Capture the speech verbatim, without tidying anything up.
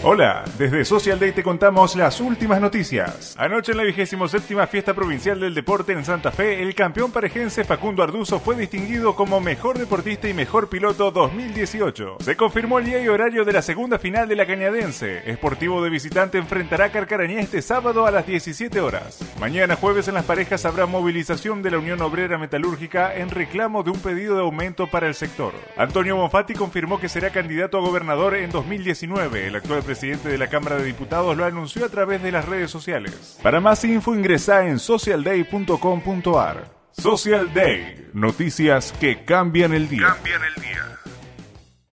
Hola, desde Social Day te contamos las últimas noticias. Anoche en la vigésimo séptima Fiesta Provincial del Deporte en Santa Fe, el campeón parejense Facundo Arduzo fue distinguido como Mejor Deportista y Mejor Piloto dos mil dieciocho. Se confirmó el día y horario de la segunda final de la Cañadense. Sportivo de visitante enfrentará a Carcarañá este sábado a las diecisiete horas. Mañana jueves en las parejas habrá movilización de la Unión Obrera Metalúrgica en reclamo de un pedido de aumento para el sector. Antonio Bonfatti confirmó que será candidato a gobernador en dos mil diecinueve. El actual presidente de la Cámara de Diputados lo anunció a través de las redes sociales. Para más info ingresa en social day punto com punto a r. Social Day, noticias que cambian el día. Cambian el día.